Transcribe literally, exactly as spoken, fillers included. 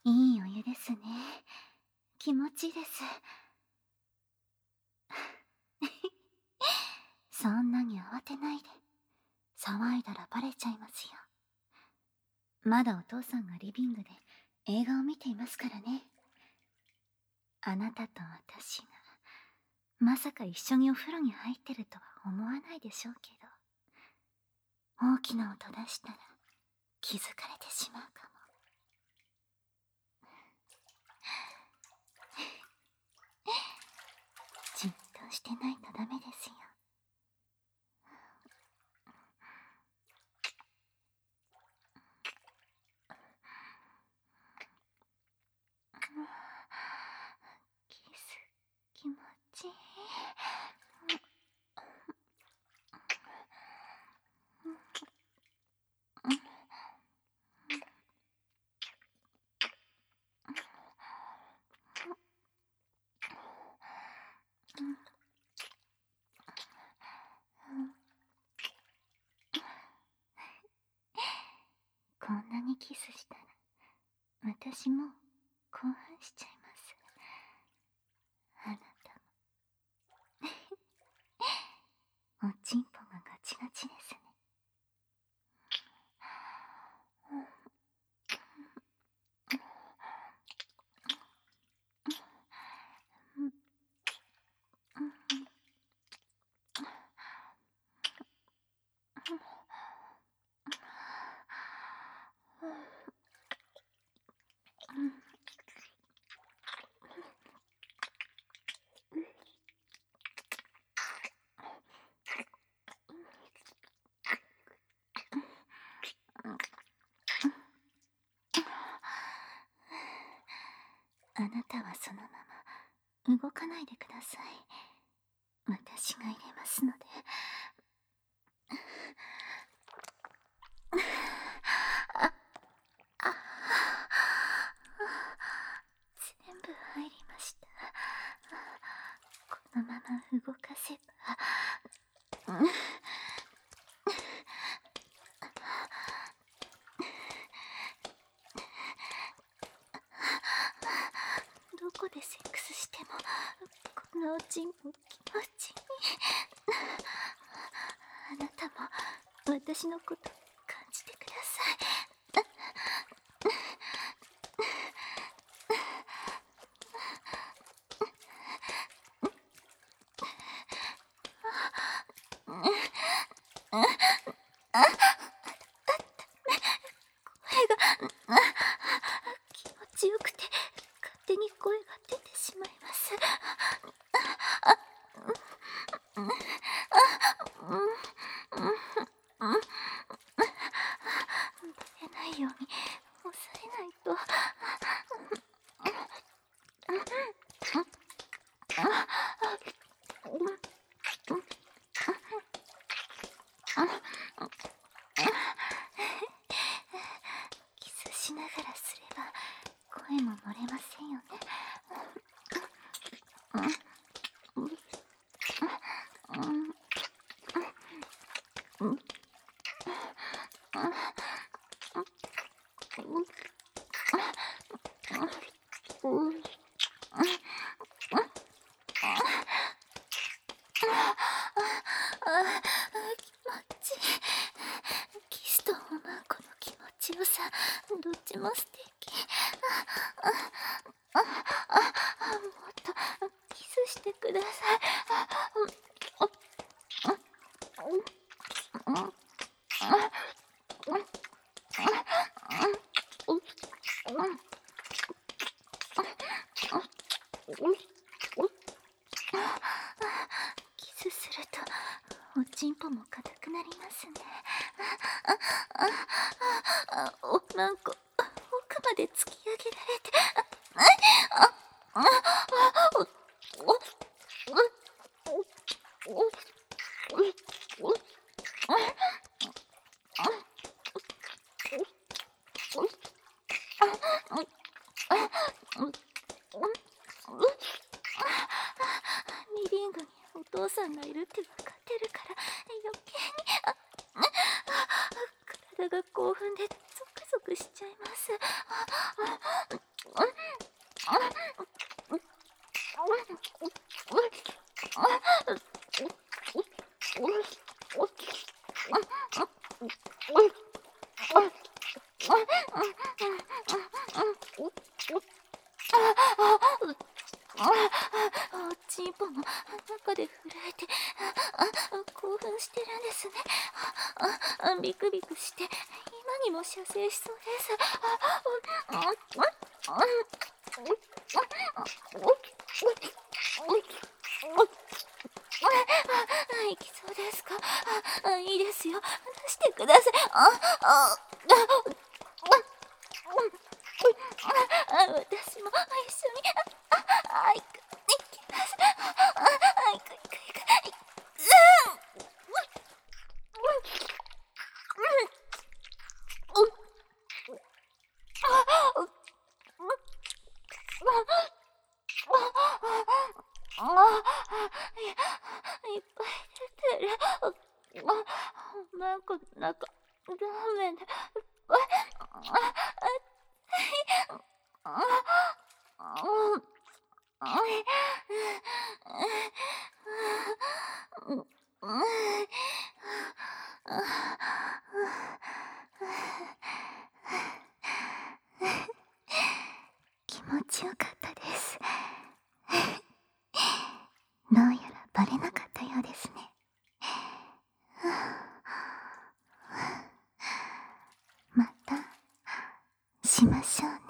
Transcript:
いいお湯ですね。気持ちいいです。そんなに慌てないで。騒いだらバレちゃいますよ。まだお父さんがリビングで映画を見ていますからね。あなたと私がまさか一緒にお風呂に入ってるとは思わないでしょうけど、大きな音出したら気づかれてしまうかも。じっとしてないとダメですよ。キス気持ちいい。こんなにキスしたら私も興奮しちゃいます。あなたもおちんぽがガチガチですね。あなたはそのまま動かないでください。私が入れますので。あ、あ、全部入りました。このまま動かせば、うん、どこでセックスしてもこのおちんぽ気持ちいい。あなたも私のこと感じてください。気持ちよくて勝手に声が出てしまいます。出ないように抑えないと。キスしながらすれば声も漏れませんよね。キスと思うこの気持ちよさ、どっちも素敵。もっとキスしてください。キスするとおちんぽも硬くなりますね。おまんこ奥まで突き上げられて、リビングにお父さんがいるって分かってるから余計に体が興奮でゾクゾクしちゃいます。 ビクビクして今にも射精しそうです。いきそうですか？いいですよ、出してください。ああ私も一緒に。あ、いく、いきます。あ、いくいくいく。いっぱい出てる。なんか、なんか、ラーメンで、気持ちよかったです。どうやらバレなかったようですね。またしましょうね。